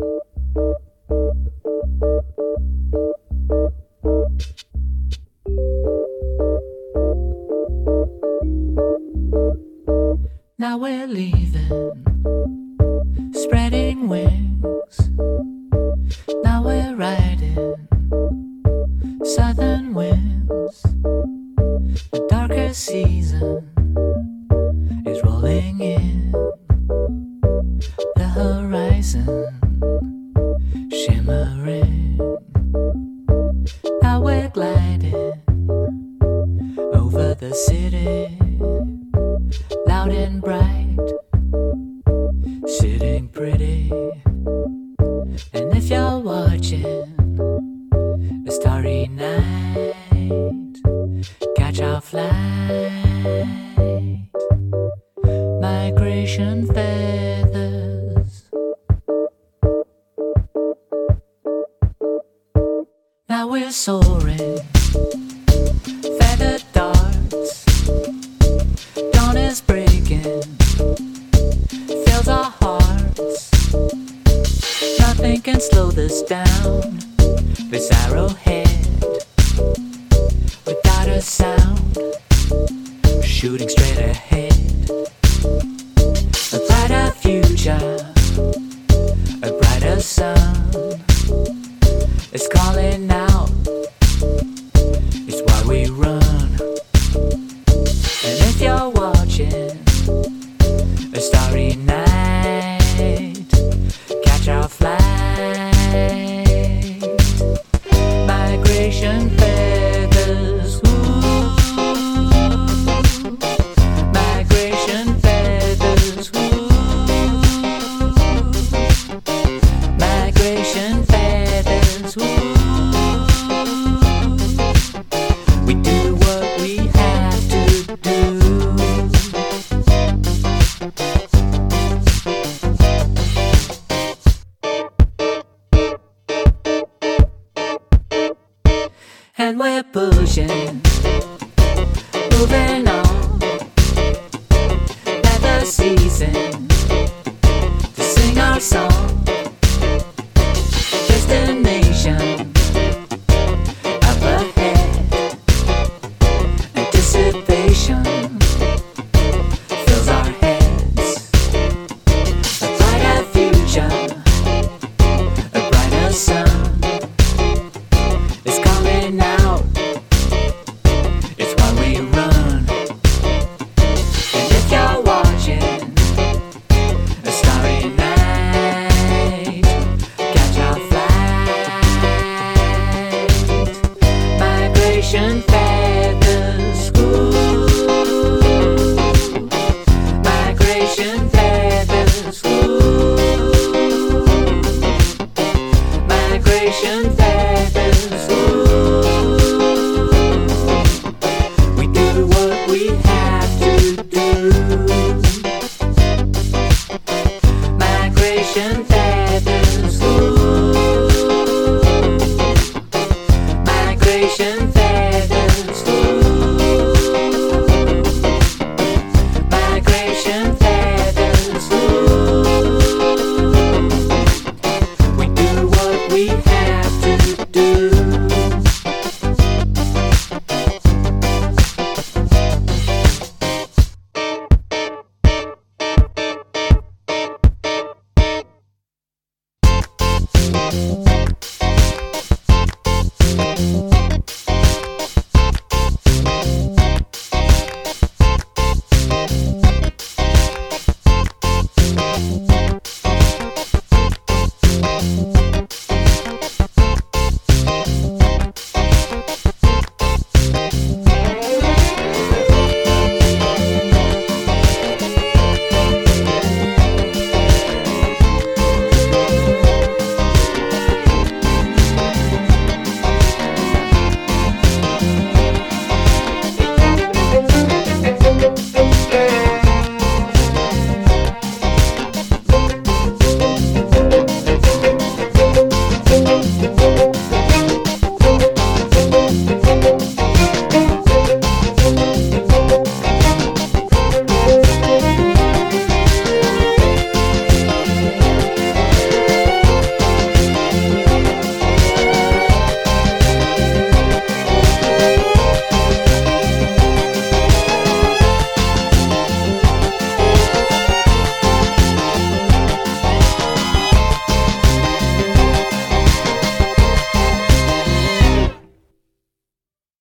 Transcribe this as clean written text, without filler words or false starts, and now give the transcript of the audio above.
Now we're leaving, spreading wings. Now we're riding southern winds. The darker season is rolling in. The horizon shimmering. Now we're gliding over the city, loud and bright, sitting pretty. And if you're watching a starry night, catch our flight. Migration feathers. Now we're soaring, feathered darts. Dawn is breaking, fills our hearts. Nothing can slow this down. This arrowhead, without a sound, shooting straight ahead. A brighter future, a brighter sun is calling out. It's why we run. And if you're watching a starry night, catch our flight. Migration feathers, ooh. Migration feathers, ooh. Migration feathers, ooh. We do what we have to do. And we're pushing, moving on. Another season to sing our song. Destination up ahead. Anticipation fills our heads. A brighter future, a brighter sun is calling out. It's why we run. And if you're watching a starry night, catch our flight. Migration feathers, ooh. Migration feathers, ooh. Migration feathers, ooh. We do what we have to do. Migration feathers, ooh. Migration feathers, ooh. Migration feathers, ooh. We do what we have to do. Thank you.